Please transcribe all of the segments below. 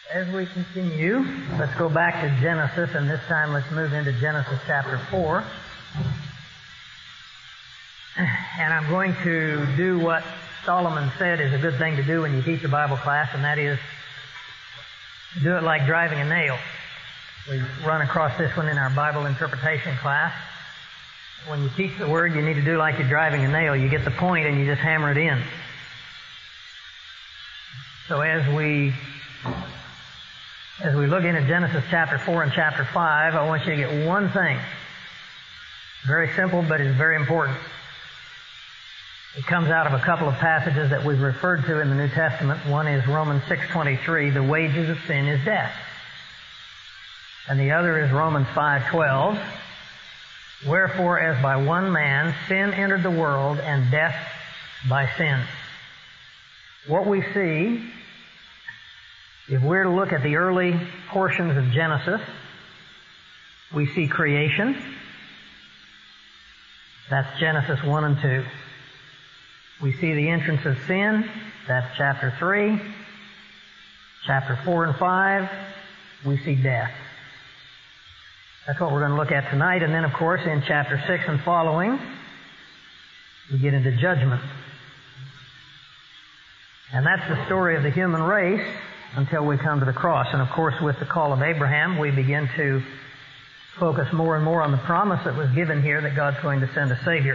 As we continue, let's go back to Genesis, and this time let's move into Genesis chapter 4. And I'm going to do what Solomon said is a good thing to do when you teach a Bible class, and that is do it like driving a nail. We run across this one in our Bible interpretation class. When you teach the Word, you need to do like you're driving a nail. You get the point and you just hammer it in. So as we look into Genesis chapter 4 and chapter 5, I want you to get one thing. Very simple, but it's very important. It comes out of a couple of passages that we've referred to in the New Testament. One is Romans 6:23, the wages of sin is death. And the other is Romans 5:12, wherefore as by one man sin entered the world, and death by sin. What we see, if we're to look at the early portions of Genesis, we see creation. That's Genesis 1 and 2. We see the entrance of sin. That's chapter 3. Chapter 4 and 5, we see death. That's what we're going to look at tonight. And then, of course, in chapter 6 and following, we get into judgment. And that's the story of the human race until we come to the cross. And, of course, with the call of Abraham, we begin to focus more and more on the promise that was given here that God's going to send a Savior.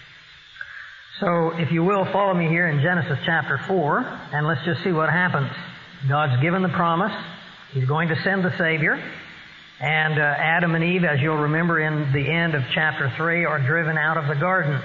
So, if you will, follow me here in Genesis chapter 4, and let's just see what happens. God's given the promise. He's going to send the Savior. And Adam and Eve, as you'll remember in the end of chapter 3, are driven out of the garden.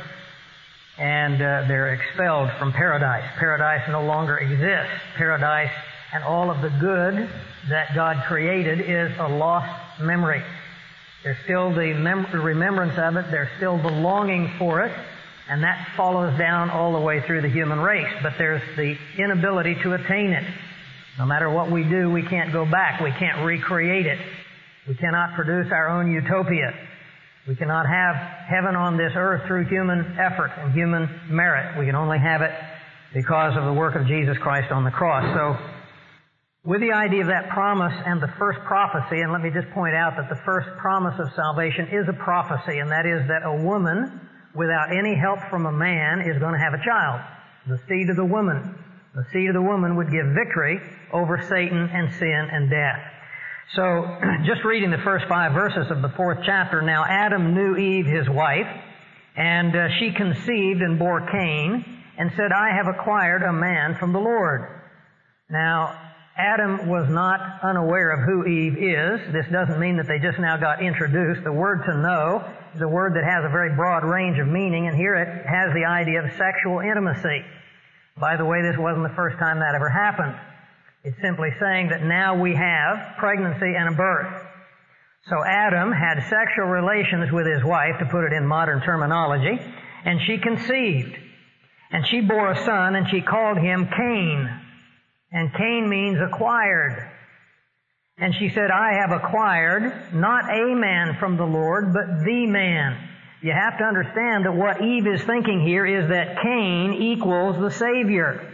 And they're expelled from paradise. Paradise no longer exists. Paradise and all of the good that God created is a lost memory. There's still the remembrance of it. There's still the longing for it. And that follows down all the way through the human race. But there's the inability to attain it. No matter what we do, we can't go back. We can't recreate it. We cannot produce our own utopia. We cannot have heaven on this earth through human effort and human merit. We can only have it because of the work of Jesus Christ on the cross. So, with the idea of that promise and the first prophecy, and let me just point out that the first promise of salvation is a prophecy, and that is that a woman, without any help from a man, is going to have a child. The seed of the woman. The seed of the woman would give victory over Satan and sin and death. So, just reading the first 5 verses of the 4th chapter, now Adam knew Eve, his wife, and she conceived and bore Cain, and said, I have acquired a man from the Lord. Now, Adam was not unaware of who Eve is. This doesn't mean that they just now got introduced. The word to know is a word that has a very broad range of meaning, and here it has the idea of sexual intimacy. By the way, this wasn't the first time that ever happened. It's simply saying that now we have pregnancy and a birth. So Adam had sexual relations with his wife, to put it in modern terminology, and she conceived. And she bore a son, and she called him Cain. And Cain means acquired. And she said, I have acquired not a man from the Lord, but the man. You have to understand that what Eve is thinking here is that Cain equals the Savior.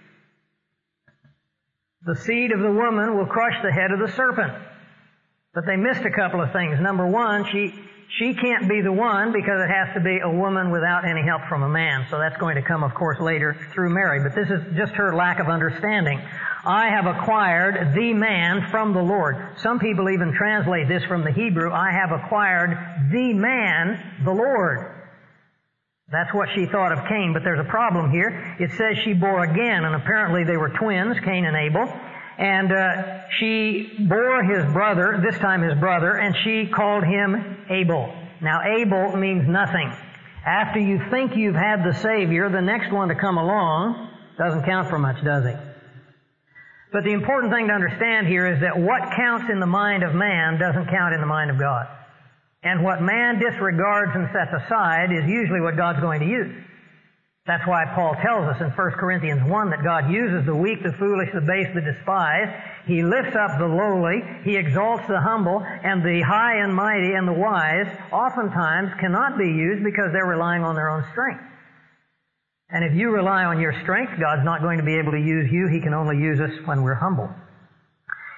The seed of the woman will crush the head of the serpent. But they missed a couple of things. Number one, she can't be the one because it has to be a woman without any help from a man. So that's going to come, of course, later through Mary. But this is just her lack of understanding. I have acquired the man from the Lord. Some people even translate this from the Hebrew, I have acquired the man, the Lord. That's what she thought of Cain, but there's a problem here. It says she bore again, and apparently they were twins, Cain and Abel. And she bore his brother, this time his brother, and she called him Abel. Now Abel means nothing. After you think you've had the Savior, the next one to come along doesn't count for much, does he? But the important thing to understand here is that what counts in the mind of man doesn't count in the mind of God. And what man disregards and sets aside is usually what God's going to use. That's why Paul tells us in 1 Corinthians 1 that God uses the weak, the foolish, the base, the despised. He lifts up the lowly. He exalts the humble. And the high and mighty and the wise oftentimes cannot be used because they're relying on their own strength. And if you rely on your strength, God's not going to be able to use you. He can only use us when we're humble.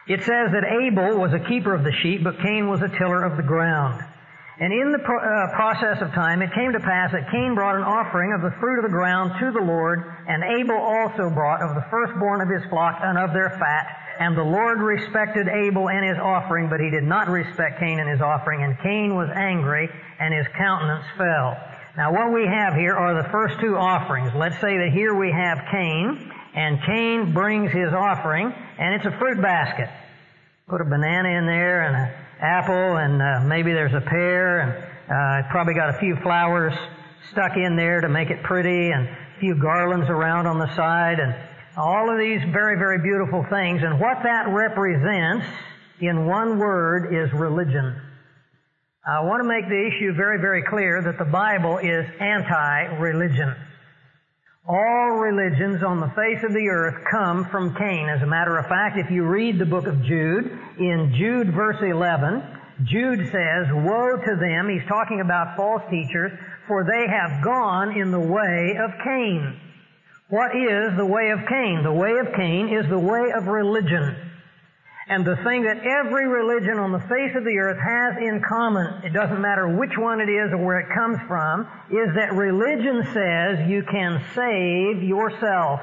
It says that Abel was a keeper of the sheep, but Cain was a tiller of the ground. And in the process of time, it came to pass that Cain brought an offering of the fruit of the ground to the Lord, and Abel also brought of the firstborn of his flock and of their fat. And the Lord respected Abel and his offering, but he did not respect Cain and his offering. And Cain was angry, and his countenance fell. Now what we have here are the first two offerings. Let's say that here we have Cain, and Cain brings his offering, and it's a fruit basket. Put a banana in there, and an apple, and maybe there's a pear, and probably got a few flowers stuck in there to make it pretty, and a few garlands around on the side, and all of these very, very beautiful things. And what that represents, in one word, is religion. I want to make the issue very, very clear that the Bible is anti-religion. All religions on the face of the earth come from Cain. As a matter of fact, if you read the book of Jude, in Jude verse 11, Jude says, "Woe to them," he's talking about false teachers, "for they have gone in the way of Cain." What is the way of Cain? The way of Cain is the way of religion. And the thing that every religion on the face of the earth has in common, it doesn't matter which one it is or where it comes from, is that religion says you can save yourself.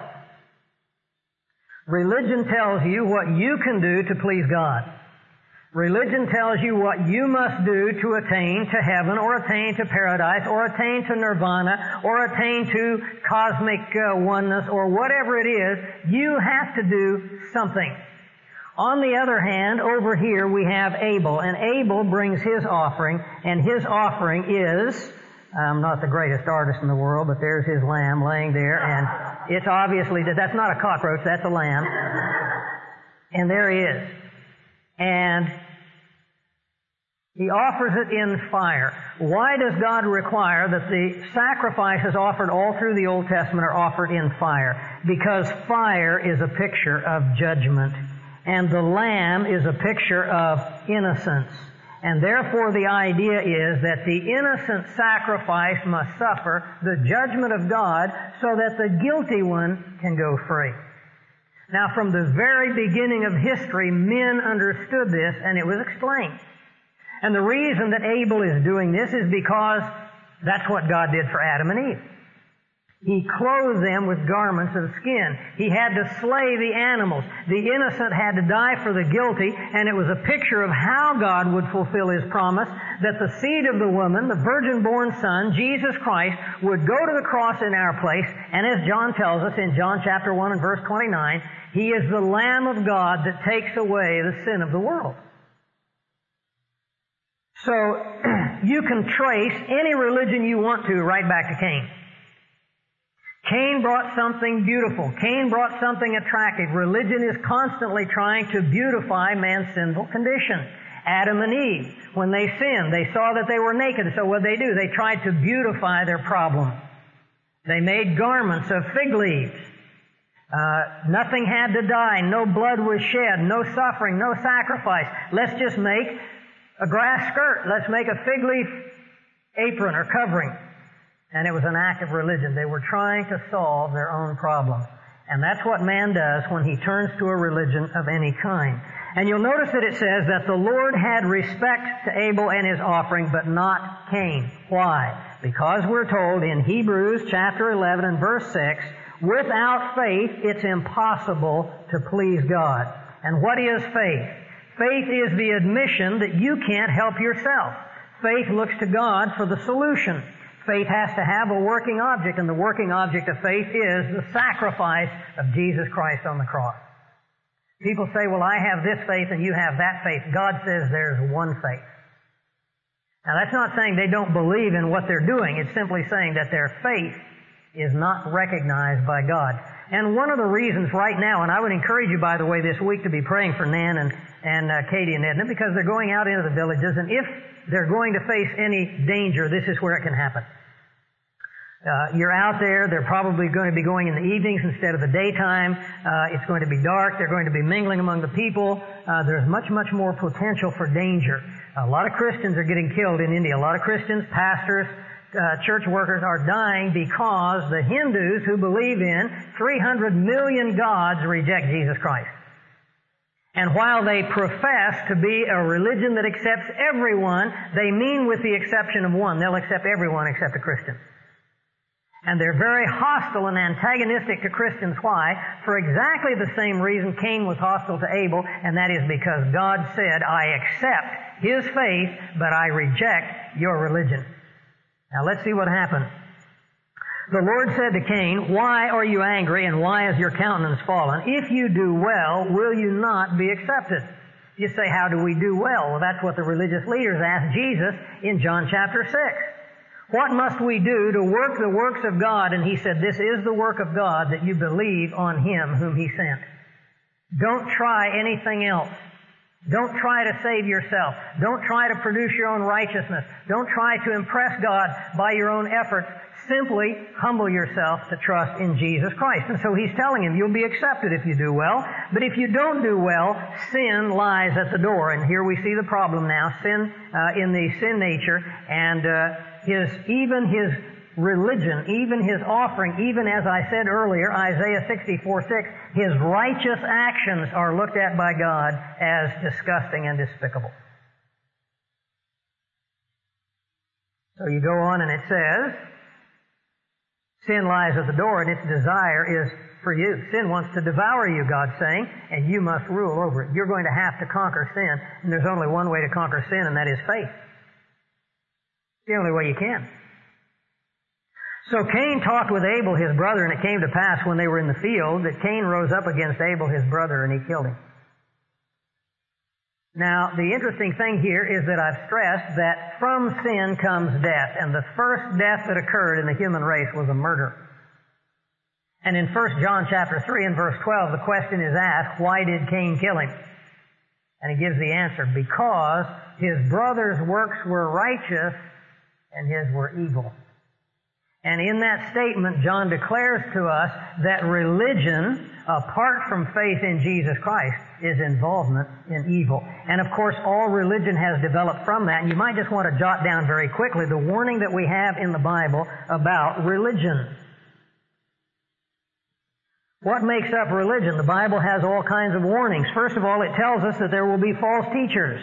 Religion tells you what you can do to please God. Religion tells you what you must do to attain to heaven, or attain to paradise, or attain to nirvana, or attain to cosmic oneness, or whatever it is. You have to do something. On the other hand, over here we have Abel, and Abel brings his offering, and his offering is, I'm not the greatest artist in the world, but there's his lamb laying there, and it's obviously, that's not a cockroach, that's a lamb. And there he is. And he offers it in fire. Why does God require that the sacrifices offered all through the Old Testament are offered in fire? Because fire is a picture of judgment. And the lamb is a picture of innocence. And therefore the idea is that the innocent sacrifice must suffer the judgment of God so that the guilty one can go free. Now from the very beginning of history, men understood this, and it was explained. And the reason that Abel is doing this is because that's what God did for Adam and Eve. He clothed them with garments of skin. He had to slay the animals. The innocent had to die for the guilty, and it was a picture of how God would fulfill His promise that the seed of the woman, the virgin-born Son, Jesus Christ, would go to the cross in our place, and as John tells us in John chapter 1 and verse 29, He is the Lamb of God that takes away the sin of the world. So, you can trace any religion you want to right back to Cain. Cain brought something beautiful. Cain brought something attractive. Religion is constantly trying to beautify man's sinful condition. Adam and Eve, when they sinned, they saw that they were naked. So what did they do? They tried to beautify their problem. They made garments of fig leaves. Nothing had to die. No blood was shed. No suffering. No sacrifice. Let's just make a grass skirt. Let's make a fig leaf apron or covering. And it was an act of religion. They were trying to solve their own problems. And that's what man does when he turns to a religion of any kind. And you'll notice that it says that the Lord had respect to Abel and his offering, but not Cain. Why? Because we're told in Hebrews chapter 11 and verse 6, without faith it's impossible to please God. And what is faith? Faith is the admission that you can't help yourself. Faith looks to God for the solution. Faith has to have a working object, and the working object of faith is the sacrifice of Jesus Christ on the cross. People say, well, I have this faith and you have that faith. God says there's one faith. Now, that's not saying they don't believe in what they're doing. It's simply saying that their faith is not recognized by God. And one of the reasons right now, and I would encourage you, by the way, this week to be praying for Nan and Katie and Edna, because they're going out into the villages, and if they're going to face any danger, this is where it can happen. You're out there, they're probably going to be going in the evenings instead of the daytime. It's going to be dark, they're going to be mingling among the people. There's much, much more potential for danger. A lot of Christians are getting killed in India. A lot of Christians, pastors, church workers are dying because the Hindus who believe in 300 million gods reject Jesus Christ. And while they profess to be a religion that accepts everyone, they mean with the exception of one. They'll accept everyone except a Christian. And they're very hostile and antagonistic to Christians. Why? For exactly the same reason Cain was hostile to Abel, and that is because God said, I accept his faith, but I reject your religion. Now let's see what happened. The Lord said to Cain, why are you angry, and why is your countenance fallen? If you do well, will you not be accepted? You say, how do we do well? Well, that's what the religious leaders asked Jesus in John chapter 6. What must we do to work the works of God? And he said, this is the work of God, that you believe on him whom he sent. Don't try anything else. Don't try to save yourself. Don't try to produce your own righteousness. Don't try to impress God by your own efforts. Simply humble yourself to trust in Jesus Christ. And so he's telling him, you'll be accepted if you do well. But if you don't do well, sin lies at the door. And here we see the problem now. Sin in the sin nature, and even his religion, even his offering, even as I said earlier, Isaiah 64:6, his righteous actions are looked at by God as disgusting and despicable. So you go on and it says, sin lies at the door, and its desire is for you. Sin wants to devour you, God's saying, and you must rule over it. You're going to have to conquer sin, and there's only one way to conquer sin, and that is faith. It's the only way you can. So Cain talked with Abel, his brother, and it came to pass when they were in the field that Cain rose up against Abel, his brother, and he killed him. Now, the interesting thing here is that I've stressed that from sin comes death, and the first death that occurred in the human race was a murder. And in 1 John chapter 3 and verse 12, the question is asked, why did Cain kill him? And he gives the answer, because his brother's works were righteous and his were evil. And in that statement, John declares to us that religion, apart from faith in Jesus Christ, is involvement in evil. And of course, all religion has developed from that. And you might just want to jot down very quickly the warning that we have in the Bible about religion. What makes up religion? The Bible has all kinds of warnings. First of all, it tells us that there will be false teachers.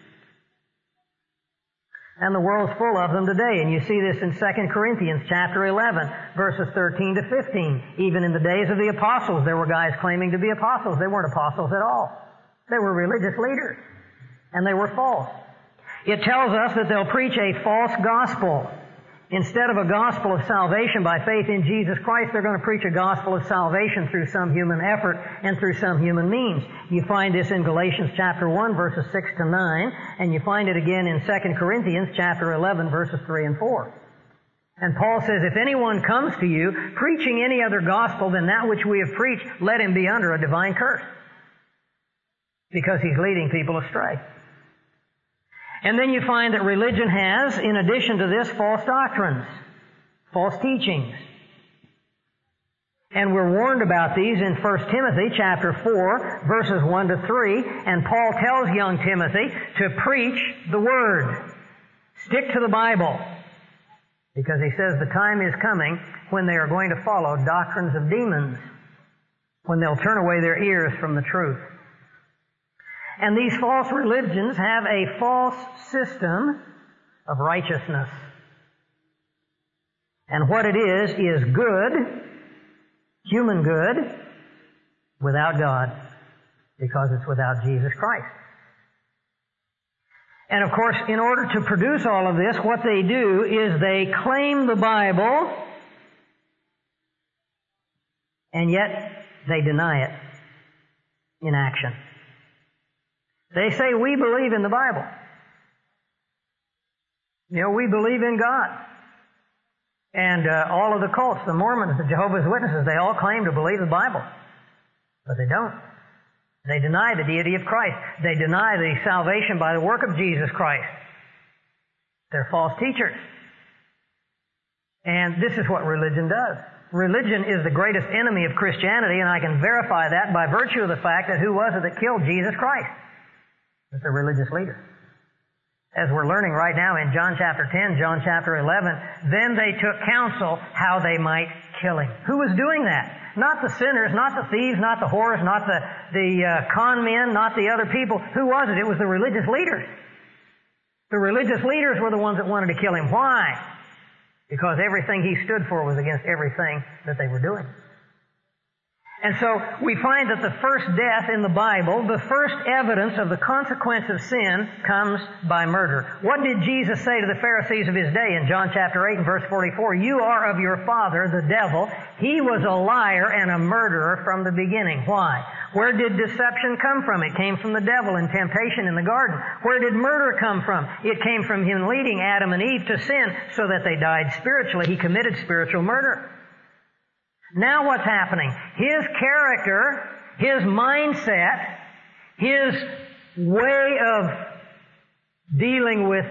And the world's full of them today. And you see this in 2 Corinthians chapter 11, verses 13 to 15. Even in the days of the apostles, there were guys claiming to be apostles. They weren't apostles at all. They were religious leaders. And they were false. It tells us that they'll preach a false gospel. Instead of a gospel of salvation by faith in Jesus Christ, they're going to preach a gospel of salvation through some human effort and through some human means. You find this in Galatians chapter 1, verses 6 to 9, and you find it again in 2 Corinthians chapter 11, verses 3 and 4. And Paul says, if anyone comes to you preaching any other gospel than that which we have preached, let him be under a divine curse, because he's leading people astray. And then you find that religion has, in addition to this, false doctrines, false teachings. And we're warned about these in 1 Timothy chapter 4, verses 1 to 3. And Paul tells young Timothy to preach the Word. Stick to the Bible. Because he says the time is coming when they are going to follow doctrines of demons, when they'll turn away their ears from the truth. And these false religions have a false system of righteousness. And what it is good, human good, without God, because it's without Jesus Christ. And of course, in order to produce all of this, what they do is they claim the Bible, and yet they deny it in action. They say, we believe in the Bible. You know, we believe in God. And all of the cults, the Mormons, the Jehovah's Witnesses, they all claim to believe the Bible. But they don't. They deny the deity of Christ. They deny the salvation by the work of Jesus Christ. They're false teachers. And this is what religion does. Religion is the greatest enemy of Christianity, and I can verify that by virtue of the fact that who was it that killed Jesus Christ? It's a religious leader. As we're learning right now in John chapter 10, John chapter 11, then they took counsel how they might kill him. Who was doing that? Not the sinners, not the thieves, not the whores, not the con men, not the other people. Who was it? It was the religious leaders. The religious leaders were the ones that wanted to kill him. Why? Because everything he stood for was against everything that they were doing. And so we find that the first death in the Bible, the first evidence of the consequence of sin, comes by murder. What did Jesus say to the Pharisees of his day in John chapter 8 and verse 44? You are of your father, the devil. He was a liar and a murderer from the beginning. Why? Where did deception come from? It came from the devil in temptation in the garden. Where did murder come from? It came from him leading Adam and Eve to sin so that they died spiritually. He committed spiritual murder. Now what's happening? His character, his mindset, his way of dealing with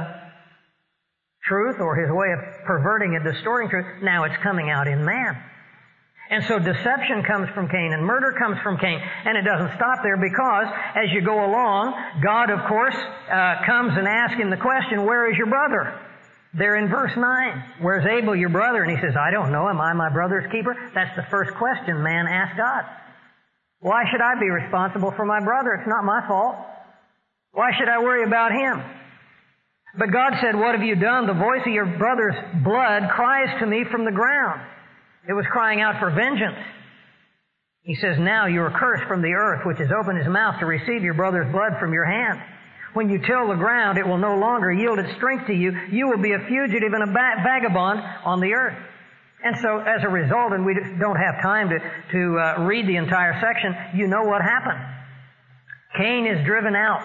truth, or his way of perverting and distorting truth, now it's coming out in man. And so deception comes from Cain and murder comes from Cain. And it doesn't stop there, because as you go along, God, of course, comes and asks him the question, where is your brother? There in verse 9, where's Abel, your brother? And he says, I don't know. Am I my brother's keeper? That's the first question man asked God. Why should I be responsible for my brother? It's not my fault. Why should I worry about him? But God said, what have you done? The voice of your brother's blood cries to me from the ground. It was crying out for vengeance. He says, now you are cursed from the earth, which has opened his mouth to receive your brother's blood from your hand. When you till the ground, it will no longer yield its strength to you. You will be a fugitive and a vagabond on the earth. And so, as a result, and we don't have time to read the entire section, you know what happened. Cain is driven out.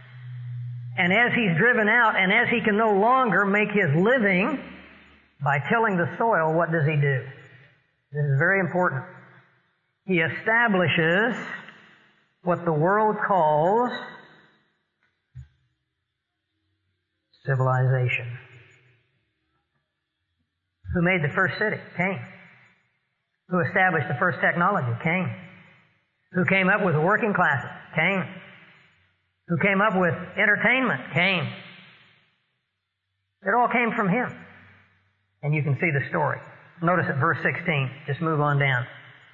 And as he's driven out, and as he can no longer make his living by tilling the soil, what does he do? This is very important. He establishes what the world calls civilization. Who made the first city? Cain. Who established the first technology? Cain. Who came up with the working classes? Cain. Who came up with entertainment? Cain. It all came from him. And you can see the story. Notice at verse 16. Just move on down.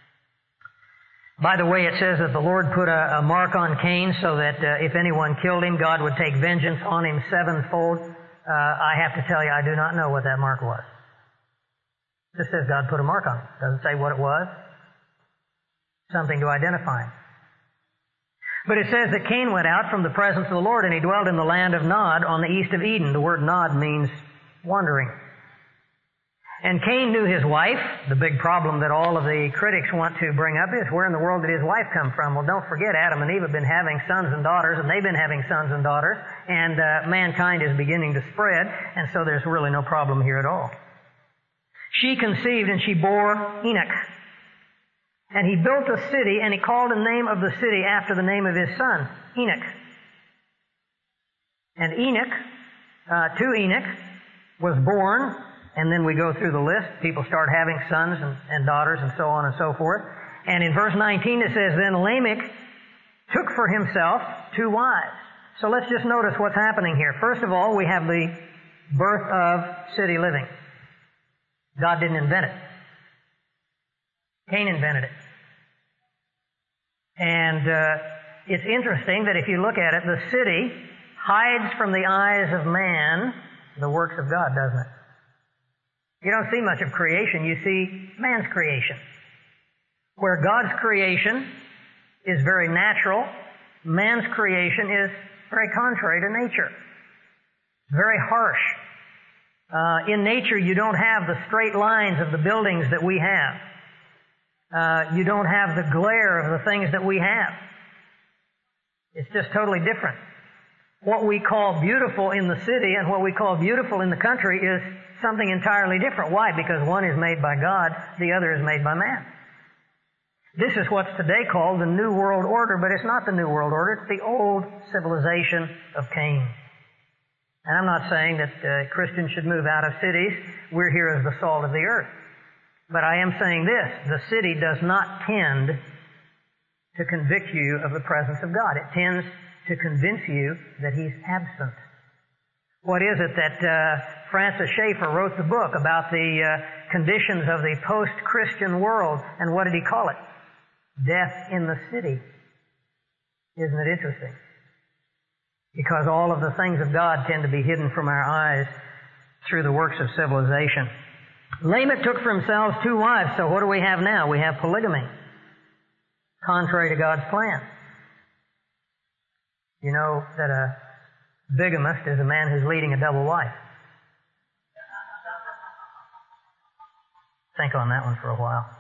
By the way, it says that the Lord put a mark on Cain so that if anyone killed him, God would take vengeance on him sevenfold. I have to tell you, I do not know what that mark was. It just says God put a mark on it. Doesn't say what it was. Something to identify him. But it says that Cain went out from the presence of the Lord, and he dwelt in the land of Nod on the east of Eden. The word Nod means wandering. And Cain knew his wife. The big problem that all of the critics want to bring up is, where in the world did his wife come from? Well, don't forget, Adam and Eve have been having sons and daughters, and they've been having sons and daughters, and mankind is beginning to spread, and so there's really no problem here at all. She conceived, and she bore Enoch. And he built a city, and he called the name of the city after the name of his son, Enoch. And to Enoch was born, and then we go through the list. People start having sons and daughters and so on and so forth. And in verse 19 it says, then Lamech took for himself 2 wives. So let's just notice what's happening here. First of all, we have the birth of city living. God didn't invent it. Cain invented it. And it's interesting that if you look at it, the city hides from the eyes of man the works of God, doesn't it? You don't see much of creation. You see man's creation. Where God's creation is very natural, man's creation is very contrary to nature. Very harsh. In nature, you don't have the straight lines of the buildings that we have. You don't have the glare of the things that we have. It's just totally different. What we call beautiful in the city and what we call beautiful in the country is something entirely different. Why? Because one is made by God, the other is made by man. This is what's today called the New World Order, but it's not the New World Order. It's the old civilization of Cain. And I'm not saying that Christians should move out of cities. We're here as the salt of the earth. But I am saying this: the city does not tend to convict you of the presence of God. It tends to convince you that He's absent. What is it that Francis Schaeffer wrote the book about the conditions of the post-Christian world. And what did he call it? Death in the city. Isn't it interesting? Because all of the things of God tend to be hidden from our eyes through the works of civilization. Lamech took for themselves 2 wives, so what do we have now? We have polygamy, contrary to God's plan. You know that a bigamist is a man who's leading a double life. Think on that one for a while.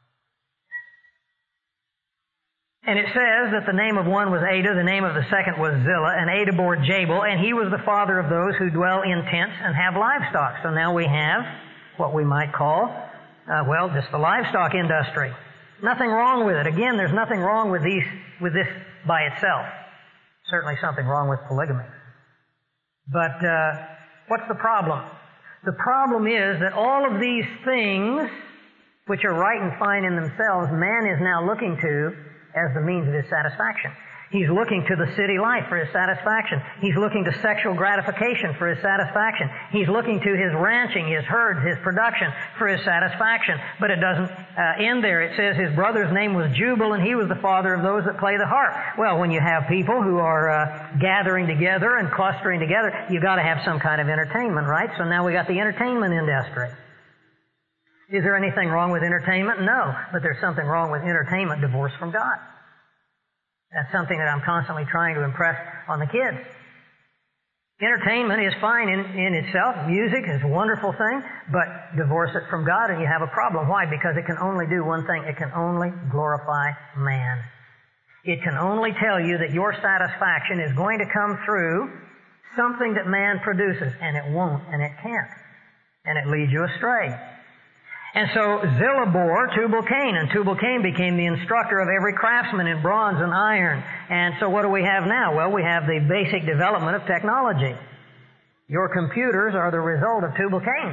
And it says that the name of one was Adah, the name of the second was Zillah, and Adah bore Jabal, and he was the father of those who dwell in tents and have livestock. So now we have what we might call, just the livestock industry. Nothing wrong with it. Again, there's nothing wrong with this by itself. Certainly something wrong with polygamy. But what's the problem? The problem is that all of these things, which are right and fine in themselves, man is now looking to as the means of his satisfaction. He's looking to the city life for his satisfaction. He's looking to sexual gratification for his satisfaction. He's looking to his ranching, his herds, his production for his satisfaction. But it doesn't end there. It says his brother's name was Jubal, and he was the father of those that play the harp. Well, when you have people who are gathering together and clustering together, you've got to have some kind of entertainment, right? So now we got the entertainment industry. Is there anything wrong with entertainment? No. But there's something wrong with entertainment divorced from God. That's something that I'm constantly trying to impress on the kids. Entertainment is fine in itself. Music is a wonderful thing, but divorce it from God and you have a problem. Why? Because it can only do one thing. It can only glorify man. It can only tell you that your satisfaction is going to come through something that man produces, and it won't, and it can't. And it leads you astray. And so Zillah bore Tubal-Cain, and Tubal-Cain became the instructor of every craftsman in bronze and iron. And so what do we have now? Well, we have the basic development of technology. Your computers are the result of Tubal-Cain.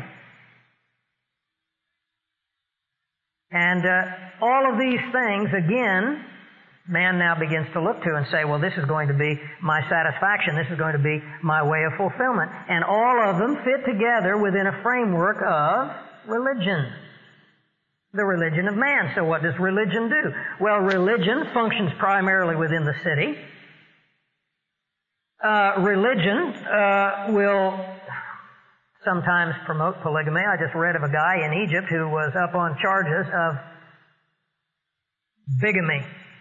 And all of these things, again, man now begins to look to and say, well, this is going to be my satisfaction. This is going to be my way of fulfillment. And all of them fit together within a framework of religion. The religion of man. So what does religion do? Well, religion functions primarily within the city. Religion will sometimes promote polygamy. I just read of a guy in Egypt who was up on charges of bigamy.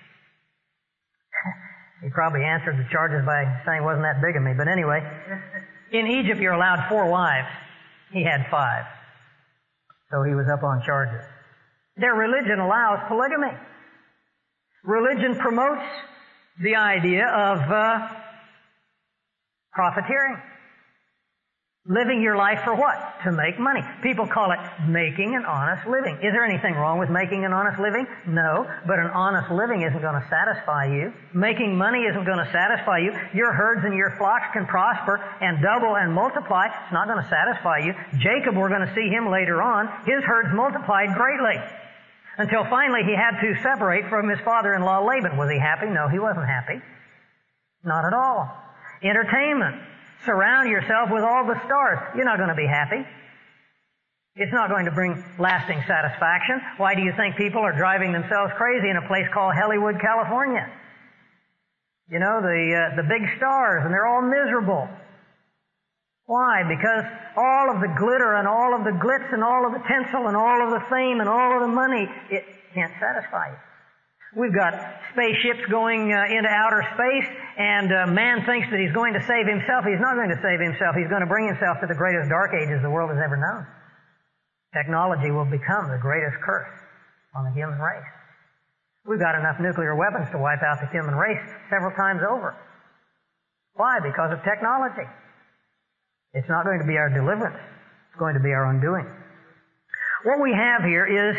He probably answered the charges by saying, wasn't that bigamy? But anyway, in Egypt you're allowed 4 wives. He had 5. So he was up on charges. Their religion allows polygamy. Religion promotes the idea of profiteering. Living your life for what? To make money. People call it making an honest living. Is there anything wrong with making an honest living? No, but an honest living isn't going to satisfy you. Making money isn't going to satisfy you. Your herds and your flocks can prosper and double and multiply. It's not going to satisfy you. Jacob, we're going to see him later on, his herds multiplied greatly. Until finally he had to separate from his father-in-law Laban. Was he happy? No, he wasn't happy. Not at all. Entertainment. Surround yourself with all the stars. You're not going to be happy. It's not going to bring lasting satisfaction. Why do you think people are driving themselves crazy in a place called Hollywood, California? You know, the big stars, and they're all miserable. Why? Because all of the glitter and all of the glitz and all of the tinsel and all of the fame and all of the money, it can't satisfy you. We've got spaceships going into outer space, and man thinks that he's going to save himself. He's not going to save himself. He's going to bring himself to the greatest dark ages the world has ever known. Technology will become the greatest curse on the human race. We've got enough nuclear weapons to wipe out the human race several times over. Why? Because of technology. It's not going to be our deliverance. It's going to be our undoing. What we have here is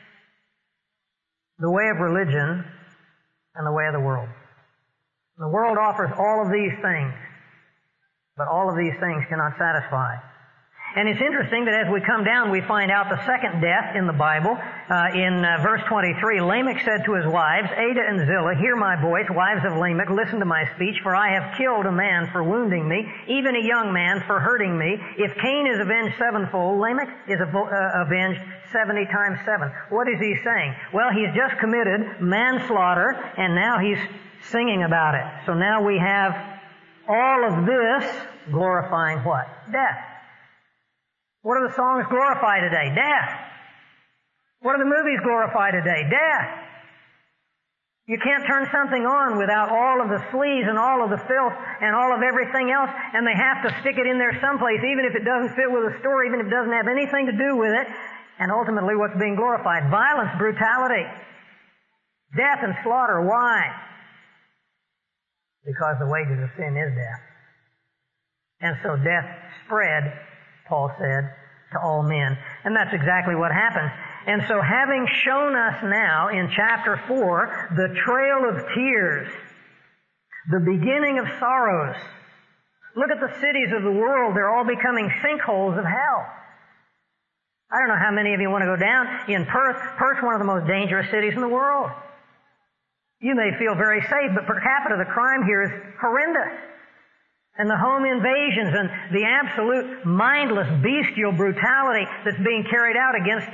the way of religion and the way of the world. The world offers all of these things, but all of these things cannot satisfy. And it's interesting that as we come down, we find out the second death in the Bible. In verse 23, Lamech said to his wives, Adah and Zillah, hear my voice, wives of Lamech, listen to my speech, for I have killed a man for wounding me, even a young man for hurting me. If Cain is avenged sevenfold, Lamech is avenged 70 times 7. What is he saying? Well, he's just committed manslaughter, and now he's singing about it. So now we have all of this glorifying what? Death. What do the songs glorify today? Death. What do the movies glorify today? Death. You can't turn something on without all of the sleaze and all of the filth and all of everything else, and they have to stick it in there someplace, even if it doesn't fit with the story, even if it doesn't have anything to do with it. And ultimately, what's being glorified? Violence, brutality, death and slaughter. Why? Because the wages of sin is death. And so death spread, Paul said, to all men. And that's exactly what happens. And so having shown us now in chapter 4 the trail of tears, the beginning of sorrows, look at the cities of the world. They're all becoming sinkholes of hell. I don't know how many of you want to go down in Perth. Perth's one of the most dangerous cities in the world. You may feel very safe, but per capita the crime here is horrendous. And the home invasions and the absolute mindless, bestial brutality that's being carried out against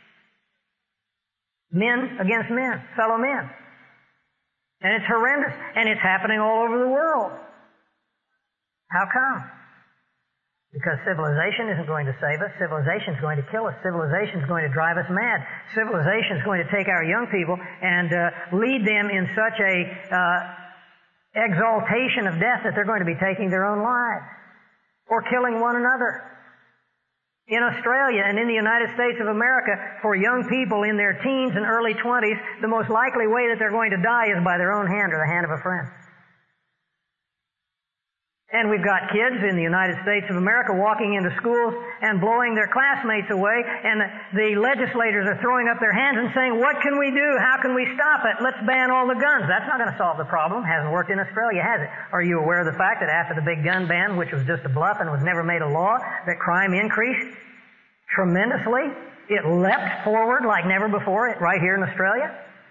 men, fellow men. And it's horrendous. And it's happening all over the world. How come? Because civilization isn't going to save us. Civilization is going to kill us. Civilization is going to drive us mad. Civilization is going to take our young people and lead them in such a exaltation of death that they're going to be taking their own lives or killing one another. In Australia and in the United States of America, for young people in their teens and early 20s, the most likely way that they're going to die is by their own hand or the hand of a friend. And we've got kids in the United States of America walking into schools and blowing their classmates away, and the legislators are throwing up their hands and saying, what can we do? How can we stop it? Let's ban all the guns. That's not going to solve the problem. Hasn't worked in Australia, has it? Are you aware of the fact that after the big gun ban, which was just a bluff and was never made a law, that crime increased tremendously? It leapt forward like never before right here in Australia.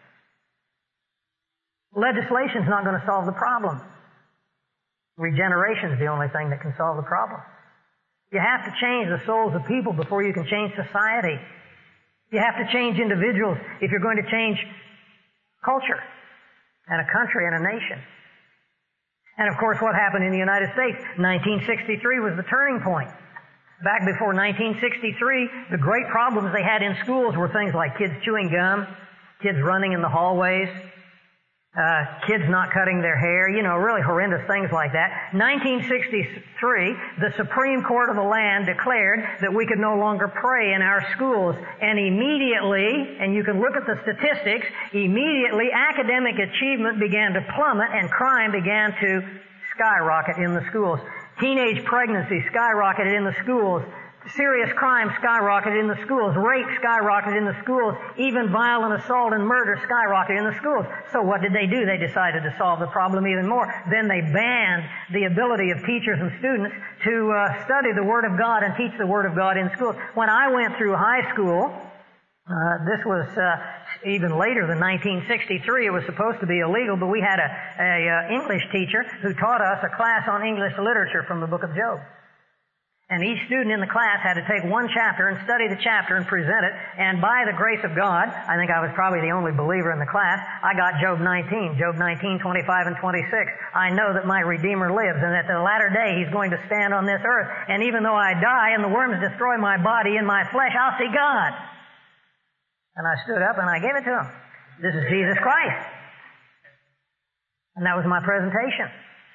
Legislation's not going to solve the problem. Regeneration is the only thing that can solve the problem. You have to change the souls of people before you can change society. You have to change individuals if you're going to change culture and a country and a nation. And of course, what happened in the United States? 1963 was the turning point. Back before 1963, the great problems they had in schools were things like kids chewing gum, kids running in the hallways, kids not cutting their hair, really horrendous things like that. 1963, the Supreme Court of the land declared that we could no longer pray in our schools. And immediately, and you can look at the statistics, immediately academic achievement began to plummet and crime began to skyrocket in the schools. Teenage pregnancy skyrocketed in the schools. Serious crime skyrocketed in the schools. Rape skyrocketed in the schools. Even violent assault and murder skyrocketed in the schools. So what did they do? They decided to solve the problem even more. Then they banned the ability of teachers and students to study the Word of God and teach the Word of God in schools. When I went through high school, this was even later than 1963. It was supposed to be illegal, but we had a English teacher who taught us a class on English literature from the book of Job. And each student in the class had to take one chapter and study the chapter and present it. And by the grace of God, I think I was probably the only believer in the class, I got Job 19, 25 and 26. I know that my Redeemer lives and that the latter day He's going to stand on this earth. And even though I die and the worms destroy my body and my flesh, I'll see God. And I stood up and I gave it to him. This is Jesus Christ. And that was my presentation.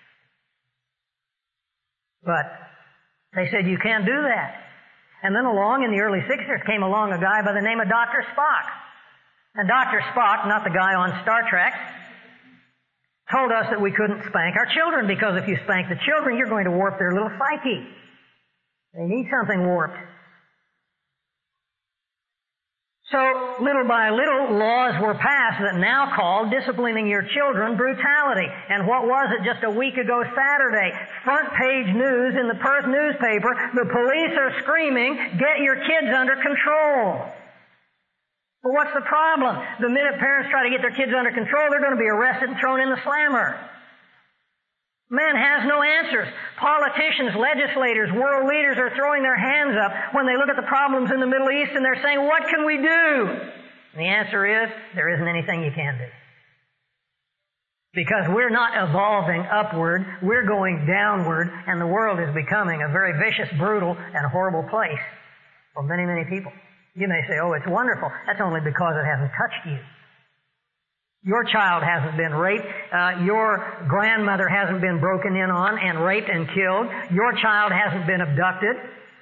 But they said, you can't do that. And then along in the early 60s came along a guy by the name of Dr. Spock. And Dr. Spock, not the guy on Star Trek, told us that we couldn't spank our children because if you spank the children, you're going to warp their little psyche. They need something warped. So, little by little, laws were passed that now called disciplining your children brutality. And what was it just a week ago Saturday? Front page news in the Perth newspaper, the police are screaming, "Get your kids under control." But what's the problem? The minute parents try to get their kids under control, they're going to be arrested and thrown in the slammer. Man has no answers. Politicians, legislators, world leaders are throwing their hands up when they look at the problems in the Middle East and they're saying, what can we do? And the answer is, there isn't anything you can do. Because we're not evolving upward, we're going downward, and the world is becoming a very vicious, brutal, and horrible place for many, many people. You may say, oh, it's wonderful. That's only because it hasn't touched you. Your child hasn't been raped. Your grandmother hasn't been broken in on and raped and killed. Your child hasn't been abducted,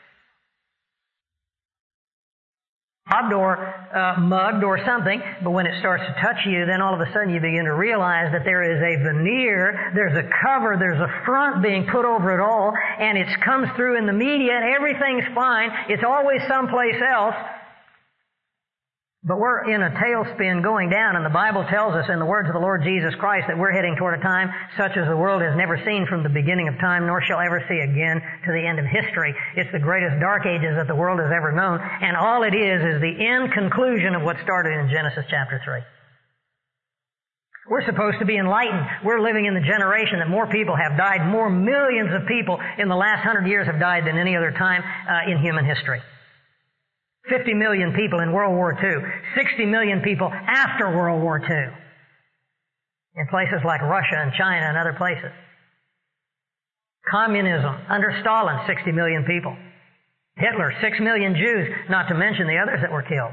robbed or mugged or something. But when it starts to touch you, then all of a sudden you begin to realize that there is a veneer, there's a cover, there's a front being put over it all, and it comes through in the media and everything's fine. It's always someplace else. But we're in a tailspin going down, and the Bible tells us in the words of the Lord Jesus Christ that we're heading toward a time such as the world has never seen from the beginning of time, nor shall ever see again to the end of history. It's the greatest dark ages that the world has ever known, and all it is the end conclusion of what started in Genesis chapter 3. We're supposed to be enlightened. We're living in the generation that more people have died, more millions of people in the last 100 years have died than any other time in human history. 50 million people in World War II, 60 million people after World War II, in places like Russia and China and other places. Communism, under Stalin, 60 million people. Hitler, 6 million Jews, not to mention the others that were killed.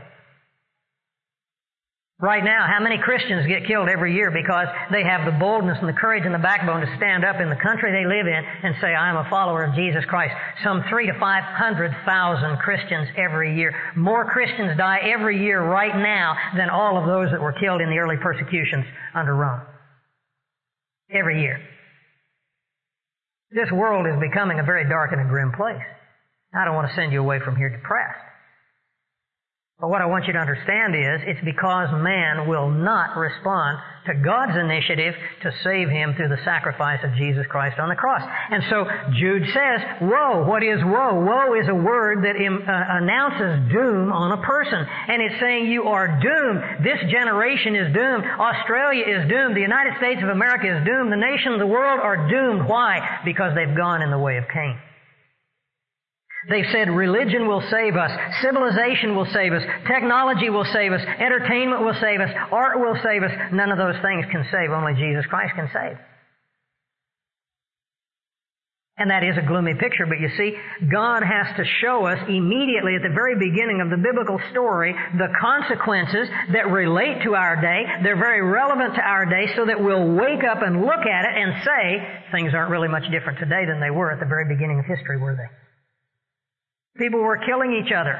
Right now, how many Christians get killed every year because they have the boldness and the courage and the backbone to stand up in the country they live in and say, I am a follower of Jesus Christ? Some 300,000 to 500,000 Christians every year. More Christians die every year right now than all of those that were killed in the early persecutions under Rome. Every year. This world is becoming a very dark and a grim place. I don't want to send you away from here depressed. But what I want you to understand is, it's because man will not respond to God's initiative to save him through the sacrifice of Jesus Christ on the cross. And so Jude says, woe. What is woe? Woe is a word that announces doom on a person. And it's saying you are doomed. This generation is doomed. Australia is doomed. The United States of America is doomed. The nations of the world are doomed. Why? Because they've gone in the way of Cain. They've said religion will save us, civilization will save us, technology will save us, entertainment will save us, art will save us. None of those things can save. Only Jesus Christ can save. And that is a gloomy picture, but you see, God has to show us immediately at the very beginning of the biblical story the consequences that relate to our day. They're very relevant to our day so that we'll wake up and look at it and say, things aren't really much different today than they were at the very beginning of history, were they? People were killing each other.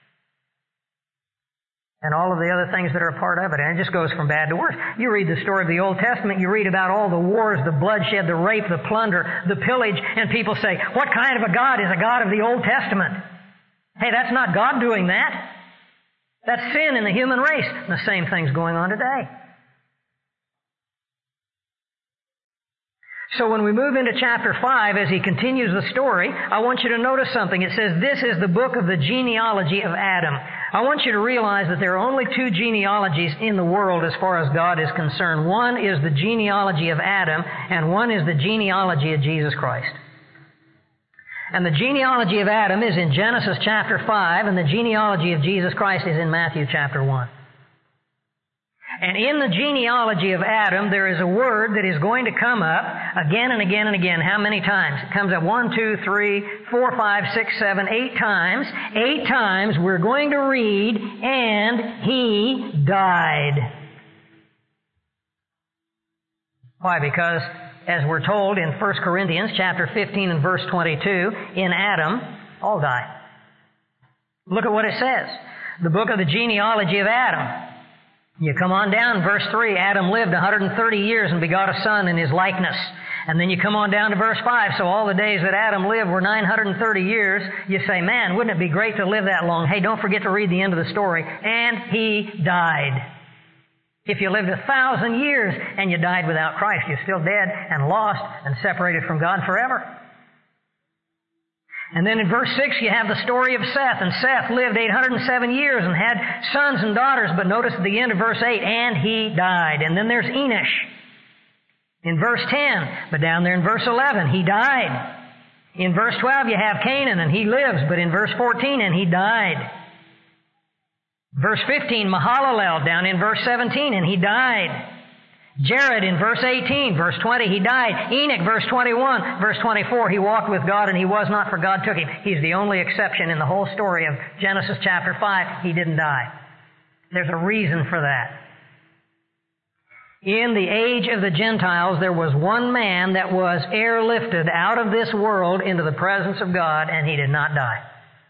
And all of the other things that are a part of it. And it just goes from bad to worse. You read the story of the Old Testament, you read about all the wars, the bloodshed, the rape, the plunder, the pillage, and people say, what kind of a God is a God of the Old Testament? Hey, that's not God doing that. That's sin in the human race. And the same thing's going on today. So when we move into chapter 5, as he continues the story, I want you to notice something. It says, this is the book of the genealogy of Adam. I want you to realize that there are only two genealogies in the world as far as God is concerned. One is the genealogy of Adam, and one is the genealogy of Jesus Christ. And the genealogy of Adam is in Genesis chapter 5, and the genealogy of Jesus Christ is in Matthew chapter 1. And in the genealogy of Adam, there is a word that is going to come up again and again and again. How many times? It comes up 1, 2, 3, 4, 5, 6, 7, 8 times. 8 times we're going to read, and he died. Why? Because, as we're told in 1 Corinthians chapter 15 and verse 22, in Adam, all die. Look at what it says. The book of the genealogy of Adam. You come on down, verse 3, Adam lived 130 years and begot a son in his likeness. And then you come on down to verse 5. So all the days that Adam lived were 930 years. You say, man, wouldn't it be great to live that long? Hey, don't forget to read the end of the story. And he died. If you lived 1,000 years and you died without Christ, you're still dead and lost and separated from God forever. And then in verse 6 you have the story of Seth. And Seth lived 807 years and had sons and daughters. But notice at the end of verse 8, and he died. And then there's Enosh in verse 10. But down there in verse 11, he died. In verse 12 you have Canaan, and he lives. But in verse 14, and he died. Verse 15, Mahalalel, down in verse 17, and he died. Jared in verse 18, verse 20, he died. Enoch, verse 21, verse 24, he walked with God and he was not, for God took him. He's the only exception in the whole story of Genesis chapter 5. He didn't die. There's a reason for that. In the age of the Gentiles, there was one man that was airlifted out of this world into the presence of God, and he did not die.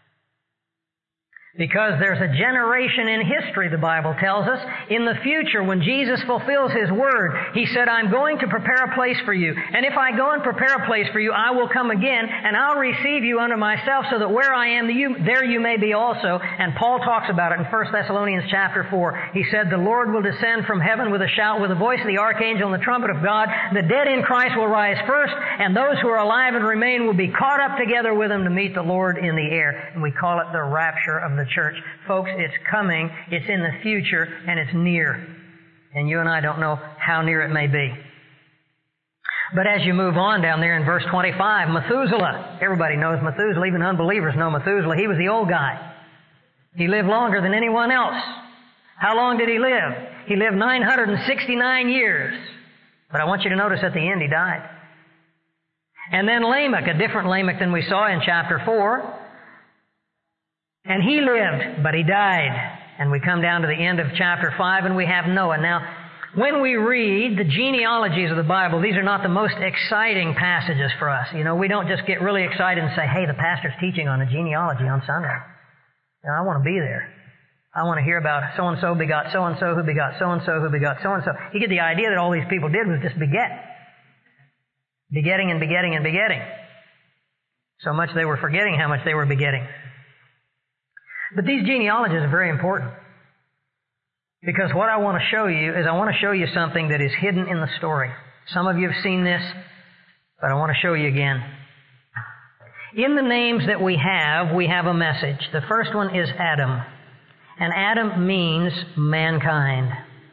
Because there's a generation in history, the Bible tells us, in the future when Jesus fulfills His Word, He said, I'm going to prepare a place for you. And if I go and prepare a place for you, I will come again, and I'll receive you unto myself, so that where I am, there you may be also. And Paul talks about it in 1 Thessalonians chapter 4. He said, the Lord will descend from heaven with a shout, with the voice of the archangel and the trumpet of God. The dead in Christ will rise first, and those who are alive and remain will be caught up together with Him to meet the Lord in the air. And we call it the rapture of the church. Folks, it's coming, it's in the future, and it's near. And you and I don't know how near it may be. But as you move on down there in verse 25, Methuselah. Everybody knows Methuselah. Even unbelievers know Methuselah. He was the old guy. He lived longer than anyone else. How long did he live? He lived 969 years. But I want you to notice at the end he died. And then Lamech, a different Lamech than we saw in chapter 4. And he lived, but he died. And we come down to the end of chapter 5 and we have Noah. Now, when we read the genealogies of the Bible, these are not the most exciting passages for us. You know, we don't just get really excited and say, hey, the pastor's teaching on the genealogy on Sunday. You know, I want to be there. I want to hear about so-and-so begot so-and-so who begot so-and-so who begot so-and-so. You get the idea that all these people did was just beget. Begetting and begetting and begetting. So much they were forgetting how much they were begetting. But these genealogies are very important. Because what I want to show you is I want to show you something that is hidden in the story. Some of you have seen this, but I want to show you again. In the names that we have a message. The first one is Adam. And Adam means mankind.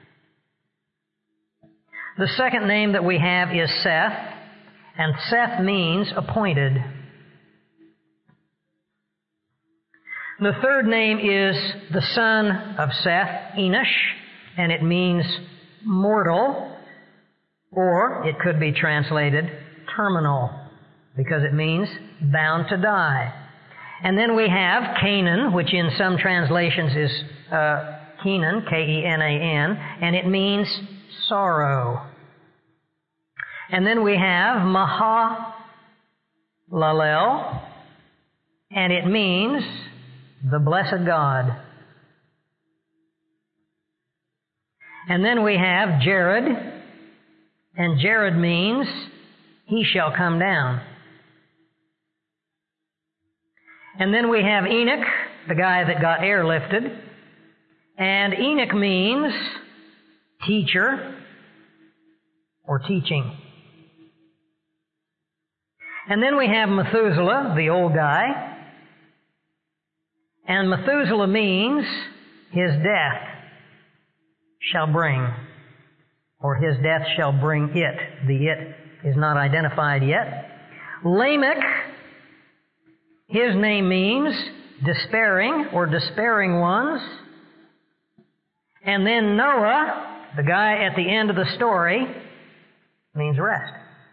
The second name that we have is Seth. And Seth means appointed. The third name is the son of Seth, Enosh, and it means mortal, or it could be translated terminal, because it means bound to die. And then we have Canaan, which in some translations is Kenan, K-E-N-A-N, and it means sorrow. And then we have Mahalalel, and it means the blessed God. And then we have Jared, and Jared means he shall come down. And then we have Enoch, the guy that got airlifted, and Enoch means teacher or teaching. And then we have Methuselah, the old guy. And Methuselah means his death shall bring, or his death shall bring it. The it is not identified yet. Lamech, his name means despairing or despairing ones. And then Noah, the guy at the end of the story, means rest.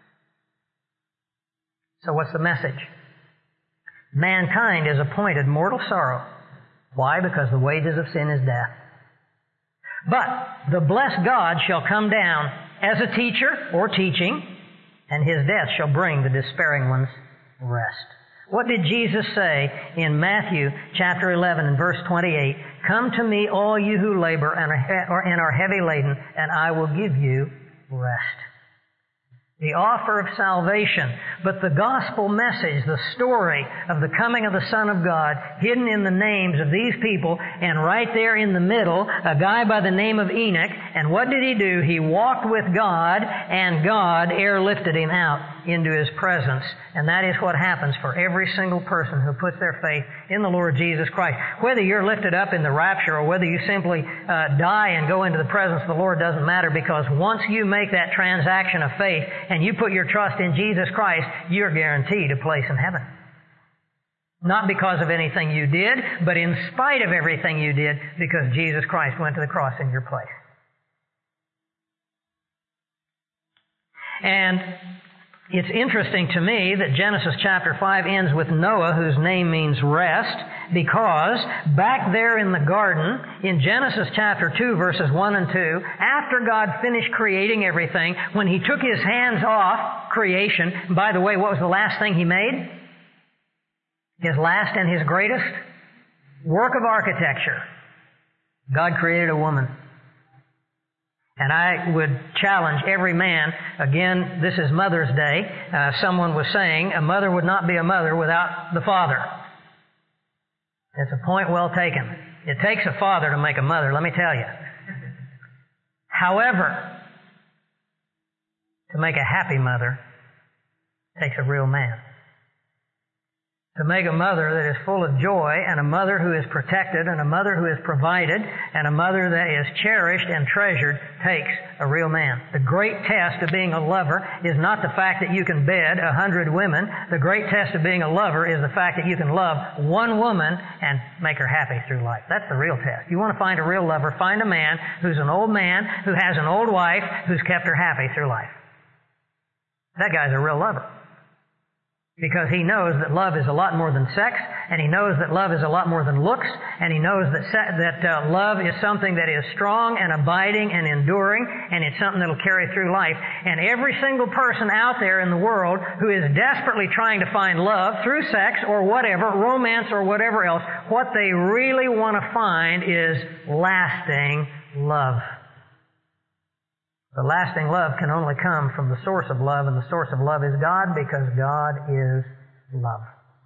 So what's the message? Mankind is appointed mortal sorrow. Why? Because the wages of sin is death. But the blessed God shall come down as a teacher or teaching, and His death shall bring the despairing ones rest. What did Jesus say in Matthew chapter 11 and verse 28? Come to me, all you who labor and are heavy laden, and I will give you rest. the offer of salvation, but the gospel message, the story of the coming of the Son of God, hidden in the names of these people, and right there in the middle, a guy by the name of Enoch. And what did he do? He walked with God, and God airlifted him out into His presence. And that is what happens for every single person who puts their faith in the Lord Jesus Christ. Whether you're lifted up in the rapture or whether you simply die and go into the presence of the Lord doesn't matter, because once you make that transaction of faith and you put your trust in Jesus Christ, you're guaranteed a place in heaven. Not because of anything you did, but in spite of everything you did, because Jesus Christ went to the cross in your place. And it's interesting to me that Genesis chapter 5 ends with Noah, whose name means rest, because back there in the garden, in Genesis chapter 2, verses 1 and 2, after God finished creating everything, when He took His hands off creation, by the way, what was the last thing He made? His last and His greatest work of architecture. God created a woman. And I would challenge every man, again, this is Mother's Day. Someone was saying a mother would not be a mother without the father. It's a point well taken. It takes a father to make a mother, let me tell you. However, to make a happy mother takes a real man. To make a mother that is full of joy, and a mother who is protected, and a mother who is provided, and a mother that is cherished and treasured takes a real man. The great test of being a lover is not the fact that you can bed 100 women. The great test of being a lover is the fact that you can love one woman and make her happy through life. That's the real test. You want to find a real lover, find a man who's an old man, who has an old wife, who's kept her happy through life. That guy's a real lover. Because he knows that love is a lot more than sex, and he knows that love is a lot more than looks, and he knows that love is something that is strong and abiding and enduring, and it's something that will carry through life. And every single person out there in the world who is desperately trying to find love through sex or whatever, romance or whatever else, what they really want to find is lasting love. The lasting love can only come from the source of love, and the source of love is God, because God is love.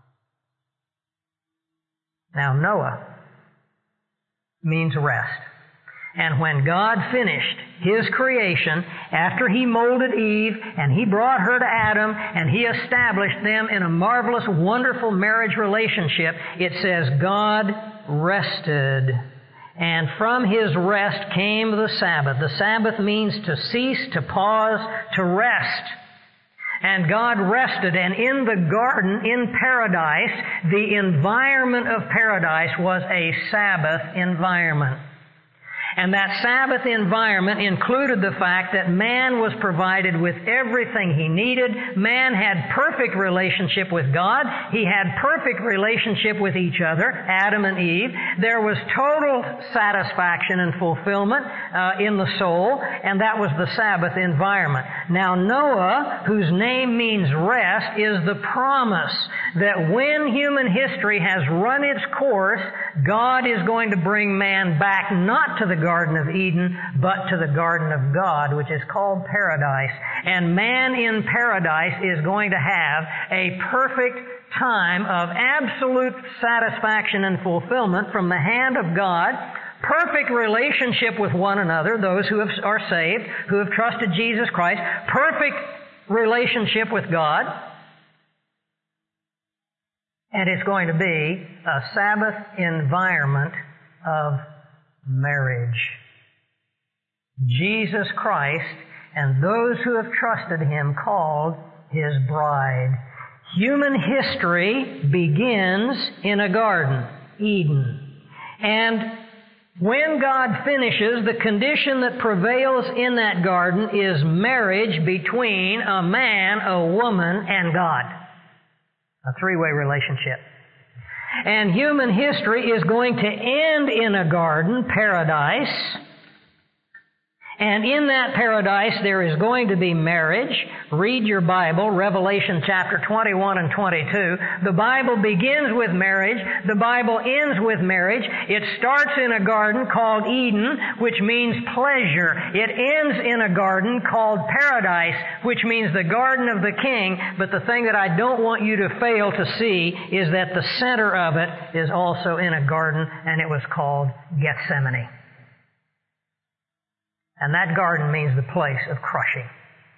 Now, Noah means rest. And when God finished His creation, after He molded Eve, and He brought her to Adam, and He established them in a marvelous, wonderful marriage relationship, it says God rested. And from His rest came the Sabbath. The Sabbath means to cease, to pause, to rest. And God rested, and in the garden, in paradise, the environment of paradise was a Sabbath environment. And that Sabbath environment included the fact that man was provided with everything he needed. Man had perfect relationship with God. He had perfect relationship with each other, Adam and Eve. There was total satisfaction and fulfillment in the soul, and that was the Sabbath environment. Now Noah, whose name means rest, is the promise that when human history has run its course, God is going to bring man back not to the Garden of Eden, but to the Garden of God, which is called paradise. And man in paradise is going to have a perfect time of absolute satisfaction and fulfillment from the hand of God, perfect relationship with one another, those who are saved, who have trusted Jesus Christ, perfect relationship with God. And it's going to be a Sabbath environment of marriage. Jesus Christ and those who have trusted Him called His bride. Human history begins in a garden, Eden. And when God finishes, the condition that prevails in that garden is marriage between a man, a woman, and God. A three-way relationship. And human history is going to end in a garden, paradise. And in that paradise there is going to be marriage. Read your Bible, Revelation chapter 21 and 22. The Bible begins with marriage. The Bible ends with marriage. It starts in a garden called Eden, which means pleasure. It ends in a garden called paradise, which means the garden of the King. But the thing that I don't want you to fail to see is that the center of it is also in a garden, and it was called Gethsemane. And that garden means the place of crushing.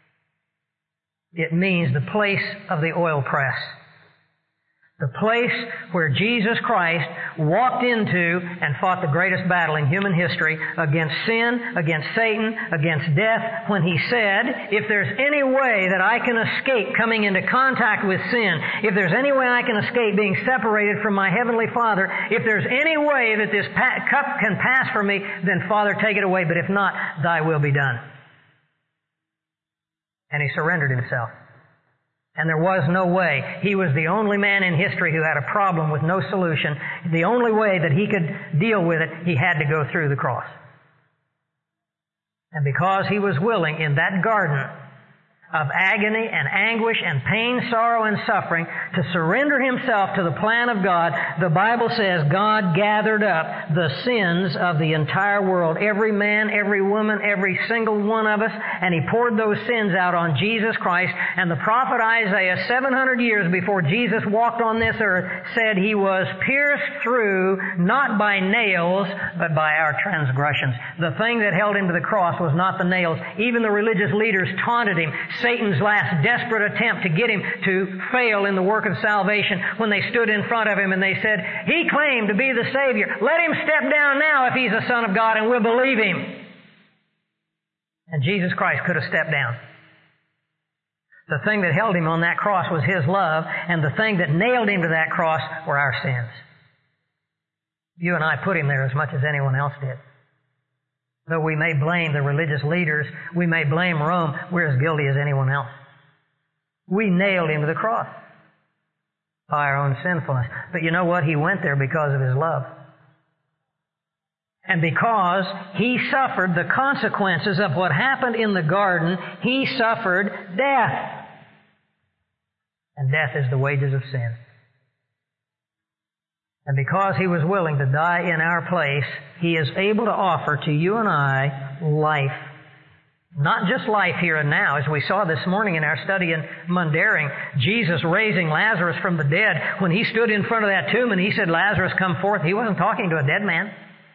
It means the place of the oil press. The place where Jesus Christ walked into and fought the greatest battle in human history against sin, against Satan, against death, when He said, if there's any way that I can escape coming into contact with sin, if there's any way I can escape being separated from my Heavenly Father, if there's any way that this cup can pass from me, then Father, take it away, but if not, Thy will be done. And He surrendered Himself. And there was no way. He was the only man in history who had a problem with no solution. The only way that He could deal with it, He had to go through the cross. And because He was willing in that garden of agony and anguish and pain, sorrow, and suffering to surrender Himself to the plan of God, the Bible says God gathered up the sins of the entire world, every man, every woman, every single one of us, and He poured those sins out on Jesus Christ. And the prophet Isaiah, 700 years before Jesus walked on this earth, said He was pierced through not by nails, but by our transgressions. The thing that held Him to the cross was not the nails. Even the religious leaders taunted Him. Satan's last desperate attempt to get Him to fail in the work of salvation when they stood in front of Him and they said, He claimed to be the Savior. Let Him step down now if He's the Son of God and we'll believe Him. And Jesus Christ could have stepped down. The thing that held Him on that cross was His love, and the thing that nailed Him to that cross were our sins. You and I put Him there as much as anyone else did. Though we may blame the religious leaders, we may blame Rome, we're as guilty as anyone else. We nailed Him to the cross by our own sinfulness. But you know what? He went there because of His love. And because He suffered the consequences of what happened in the garden, He suffered death. And death is the wages of sin. And because He was willing to die in our place, He is able to offer to you and I life. Not just life here and now. As we saw this morning in our study in Mundaring, Jesus raising Lazarus from the dead. When He stood in front of that tomb and He said, Lazarus, come forth, He wasn't talking to a dead man.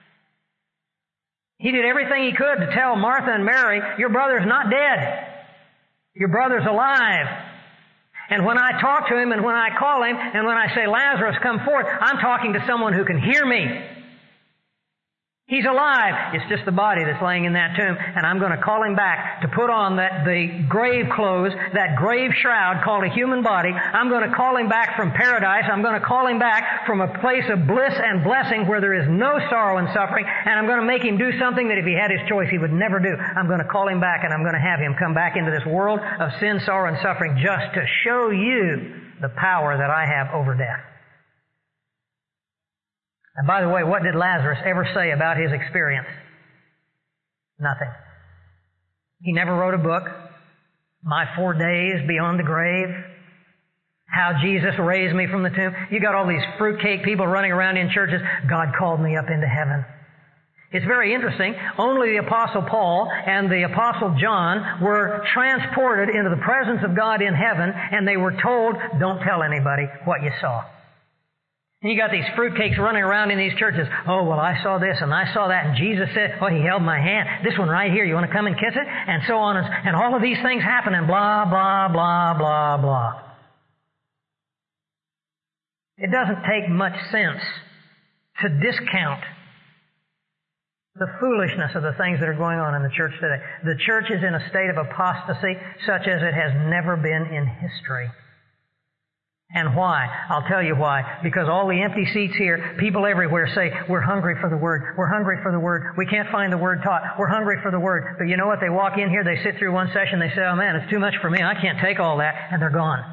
He did everything He could to tell Martha and Mary, your brother's not dead. Your brother's alive. And when I talk to him and when I call him and when I say, Lazarus, come forth, I'm talking to someone who can hear me. He's alive. It's just the body that's laying in that tomb. And I'm going to call him back to put on the grave clothes, that grave shroud called a human body. I'm going to call him back from paradise. I'm going to call him back from a place of bliss and blessing where there is no sorrow and suffering. And I'm going to make him do something that if he had his choice, he would never do. I'm going to call him back and I'm going to have him come back into this world of sin, sorrow, and suffering just to show you the power that I have over death. And by the way, what did Lazarus ever say about his experience? Nothing. He never wrote a book. My 4 days beyond the grave. How Jesus raised me from the tomb. You got all these fruitcake people running around in churches. God called me up into heaven. It's very interesting. Only the Apostle Paul and the Apostle John were transported into the presence of God in heaven, and they were told, don't tell anybody what you saw. And you got these fruitcakes running around in these churches. Oh, well, I saw this and I saw that. And Jesus said, oh, He held my hand. This one right here, you want to come and kiss it? And so on. And all of these things happen and blah, blah, blah, blah, blah. It doesn't take much sense to discount the foolishness of the things that are going on in the church today. The church is in a state of apostasy such as it has never been in history. And why? I'll tell you why. Because all the empty seats here, people everywhere say, we're hungry for the Word. We're hungry for the Word. We can't find the Word taught. We're hungry for the Word. But you know what? They walk in here, they sit through one session, they say, oh man, it's too much for me. I can't take all that. And they're gone.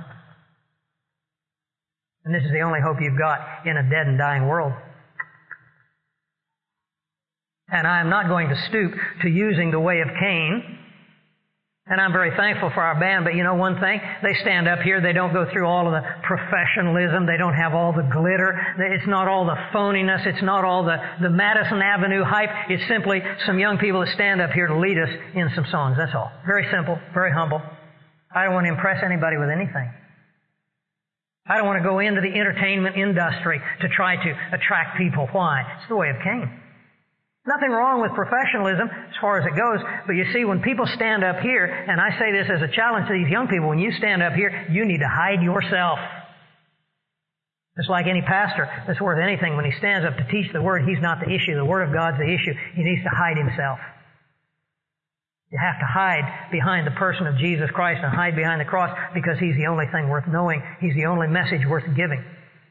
And this is the only hope you've got in a dead and dying world. And I am not going to stoop to using the way of Cain. And I'm very thankful for our band, but you know one thing? They stand up here, they don't go through all of the professionalism, they don't have all the glitter, it's not all the phoniness, it's not all the Madison Avenue hype, it's simply some young people that stand up here to lead us in some songs, that's all. Very simple, very humble. I don't want to impress anybody with anything. I don't want to go into the entertainment industry to try to attract people. Why? It's the way of Cain. Nothing wrong with professionalism as far as it goes, but you see, when people stand up here, and I say this as a challenge to these young people, when you stand up here, you need to hide yourself. Just like any pastor that's worth anything, when he stands up to teach the Word, he's not the issue. The Word of God's the issue. He needs to hide himself. You have to hide behind the person of Jesus Christ and hide behind the cross because He's the only thing worth knowing. He's the only message worth giving.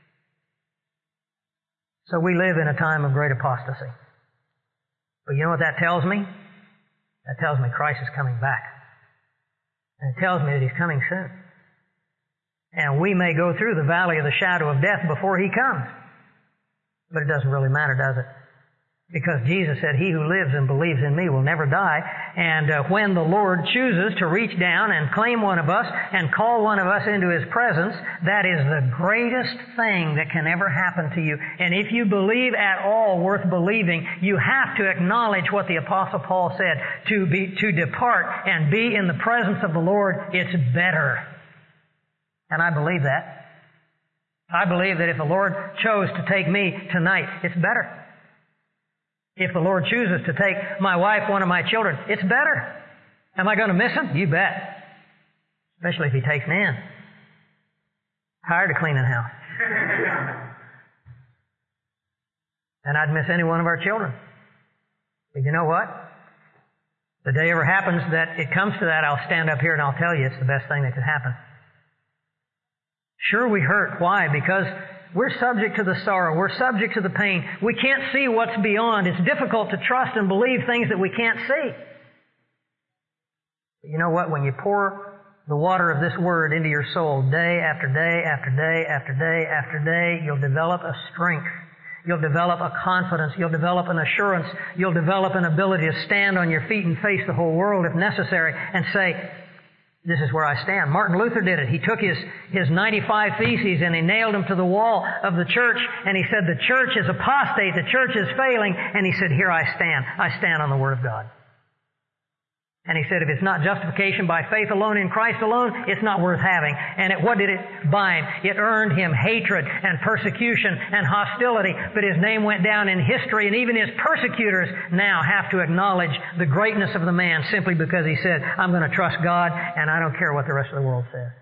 So we live in a time of great apostasy. But you know what that tells me? That tells me Christ is coming back. And it tells me that He's coming soon. And we may go through the valley of the shadow of death before He comes. But it doesn't really matter, does it? Because Jesus said, "He who lives and believes in me will never die." And when the Lord chooses to reach down and claim one of us and call one of us into His presence, that is the greatest thing that can ever happen to you. And if you believe at all worth believing, you have to acknowledge what the Apostle Paul said. To depart and be in the presence of the Lord, it's better. And I believe that. I believe that if the Lord chose to take me tonight, it's better. If the Lord chooses to take my wife, one of my children, it's better. Am I going to miss Him? You bet. Especially if He takes me in. Tired of cleaning house. And I'd miss any one of our children. But you know what? The day ever happens that it comes to that, I'll stand up here and I'll tell you it's the best thing that could happen. Sure, we hurt. Why? Because we're subject to the sorrow. We're subject to the pain. We can't see what's beyond. It's difficult to trust and believe things that we can't see. But you know what? When you pour the water of this Word into your soul day after day after day after day after day, you'll develop a strength. You'll develop a confidence. You'll develop an assurance. You'll develop an ability to stand on your feet and face the whole world if necessary and say, "This is where I stand." Martin Luther did it. He took his 95 Theses and he nailed them to the wall of the church, and he said, "The church is apostate, the church is failing," and he said, "Here I stand. I stand on the Word of God." And he said, if it's not justification by faith alone in Christ alone, it's not worth having. And what did it bind? It earned him hatred and persecution and hostility. But his name went down in history, and even his persecutors now have to acknowledge the greatness of the man simply because he said, "I'm going to trust God, and I don't care what the rest of the world says."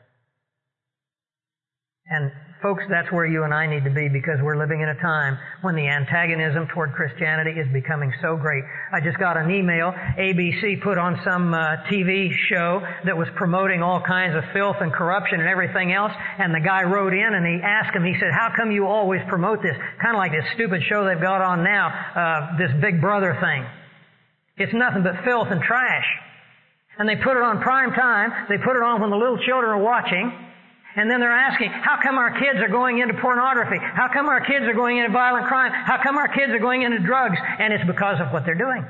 And folks, that's where you and I need to be, because we're living in a time when the antagonism toward Christianity is becoming so great. I just got an email. ABC put on some TV show that was promoting all kinds of filth and corruption and everything else, and the guy wrote in and he asked him, he said, "How come you always promote this? Kind of like this stupid show they've got on now, this Big Brother thing. It's nothing but filth and trash." And they put it on prime time. They put it on when the little children are watching. And then they're asking, how come our kids are going into pornography? How come our kids are going into violent crime? How come our kids are going into drugs? And it's because of what they're doing.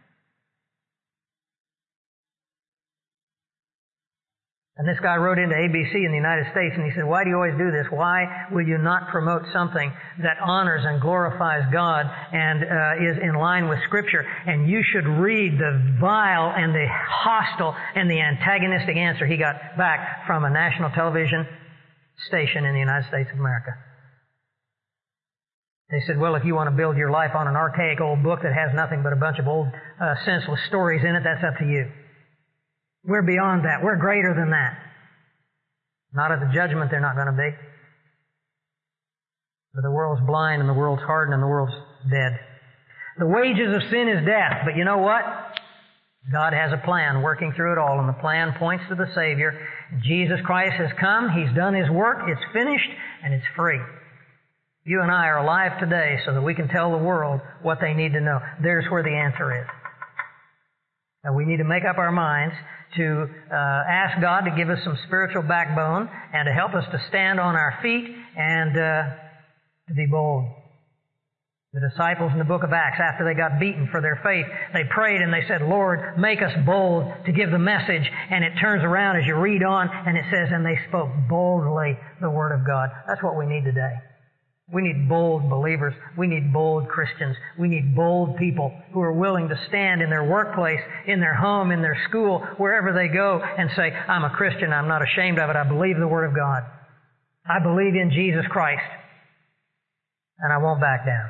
And this guy wrote into ABC in the United States, and he said, "Why do you always do this? Why will you not promote something that honors and glorifies God and is in line with Scripture? And you should read the vile and the hostile and the antagonistic answer he got back from a national television station in the United States of America. They said, "Well, if you want to build your life on an archaic old book that has nothing but a bunch of old senseless stories in it, that's up to you. We're beyond that. We're greater than that." Not at the judgment, they're not going to be. But the world's blind and the world's hardened and the world's dead. The wages of sin is death. But you know what? God has a plan working through it all, and the plan points to the Savior. Jesus Christ has come. He's done His work. It's finished, and it's free. You and I are alive today so that we can tell the world what they need to know. There's where the answer is. And we need to make up our minds to ask God to give us some spiritual backbone and to help us to stand on our feet and to be bold. The disciples in the book of Acts, after they got beaten for their faith, they prayed and they said, Lord, make us bold to give the message. And it turns around as you read on and it says, and they spoke boldly the Word of God. That's what we need today. We need bold believers. We need bold Christians. We need bold people who are willing to stand in their workplace, in their home, in their school, wherever they go and say, I'm a Christian. I'm not ashamed of it. I believe the Word of God. I believe in Jesus Christ. And I won't back down.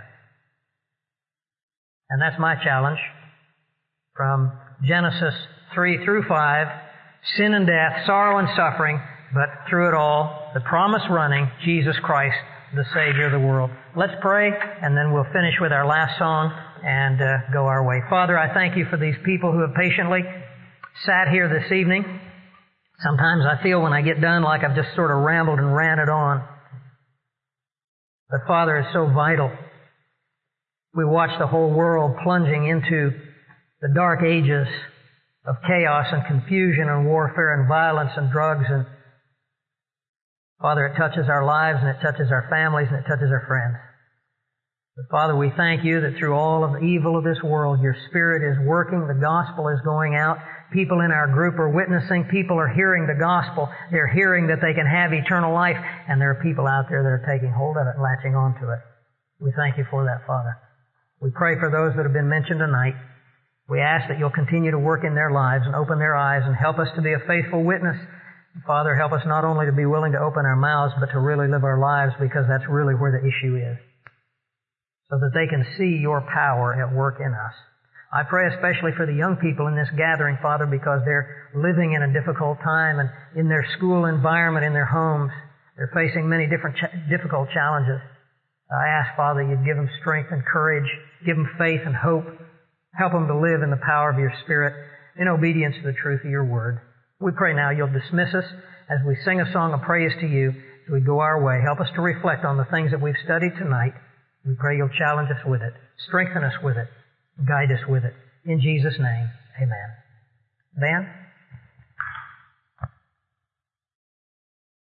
And that's my challenge from Genesis 3 through 5, sin and death, sorrow and suffering, but through it all, the promise running, Jesus Christ, the Savior of the world. Let's pray, and then we'll finish with our last song and go our way. Father, I thank you for these people who have patiently sat here this evening. Sometimes I feel when I get done like I've just sort of rambled and ranted on. But Father, it's so vital. We watch the whole world plunging into the dark ages of chaos and confusion and warfare and violence and drugs. And Father, it touches our lives and it touches our families and it touches our friends. But Father, we thank you that through all of the evil of this world, your Spirit is working, the gospel is going out. People in our group are witnessing. People are hearing the gospel. They're hearing that they can have eternal life. And there are people out there that are taking hold of it and latching onto it. We thank you for that, Father. We pray for those that have been mentioned tonight. We ask that you'll continue to work in their lives and open their eyes and help us to be a faithful witness. Father, help us not only to be willing to open our mouths, but to really live our lives, because that's really where the issue is, so that they can see your power at work in us. I pray especially for the young people in this gathering, Father, because they're living in a difficult time, and in their school environment, in their homes, they're facing many different difficult challenges. I ask, Father, you'd give them strength and courage, give them faith and hope, help them to live in the power of your Spirit, in obedience to the truth of your Word. We pray now you'll dismiss us as we sing a song of praise to you as we go our way. Help us to reflect on the things that we've studied tonight. We pray you'll challenge us with it, strengthen us with it, guide us with it. In Jesus' name, amen. Dan?